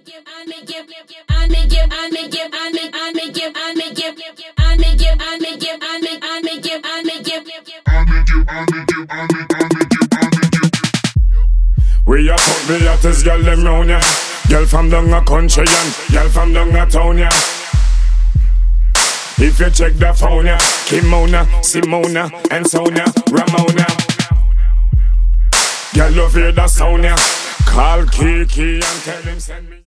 We a put the hottest girl them round ya. Girl from down a country and girl from down a town ya. If you check the phone ya, Kimona, Simona, and Sonia, Ramona. Girl love hear the sound ya. Call Kiki and tell him send me.